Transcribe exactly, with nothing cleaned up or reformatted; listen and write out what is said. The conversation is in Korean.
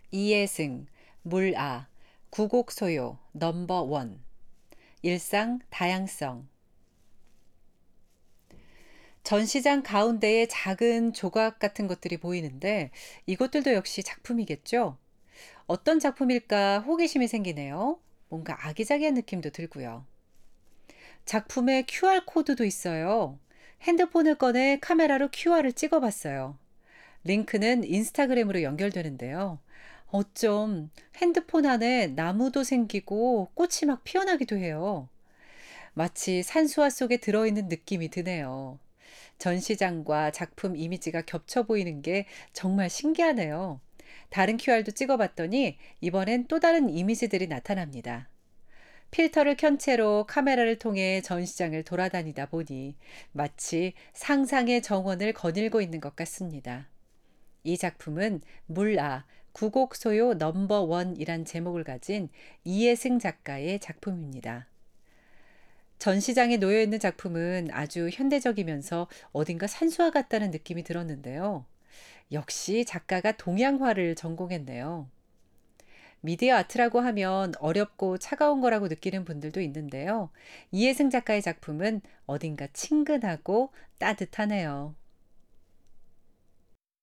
이해승, 물아, 구곡소요, 넘버원, 일상, 다양성. 전시장 가운데에 작은 조각 같은 것들이 보이는데 이것들도 역시 작품이겠죠? 어떤 작품일까 호기심이 생기네요. 뭔가 아기자기한 느낌도 들고요. 작품에 큐알 코드도 있어요. 핸드폰을 꺼내 카메라로 큐알을 찍어 봤어요. 링크는 인스타그램으로 연결되는데요. 어쩜 핸드폰 안에 나무도 생기고 꽃이 막 피어나기도 해요. 마치 산수화 속에 들어있는 느낌이 드네요. 전시장과 작품 이미지가 겹쳐 보이는 게 정말 신기하네요. 다른 큐알도 찍어봤더니 이번엔 또 다른 이미지들이 나타납니다. 필터를 켠 채로 카메라를 통해 전시장을 돌아다니다 보니 마치 상상의 정원을 거닐고 있는 것 같습니다. 이 작품은 물아, 구곡소요 넘버원이란 제목을 가진 이해승 작가의 작품입니다. 전시장에 놓여 있는 작품은 아주 현대적이면서 어딘가 산수화 같다는 느낌이 들었는데요. 역시 작가가 동양화를 전공했네요. 미디어 아트라고 하면 어렵고 차가운 거라고 느끼는 분들도 있는데요. 이해승 작가의 작품은 어딘가 친근하고 따뜻하네요.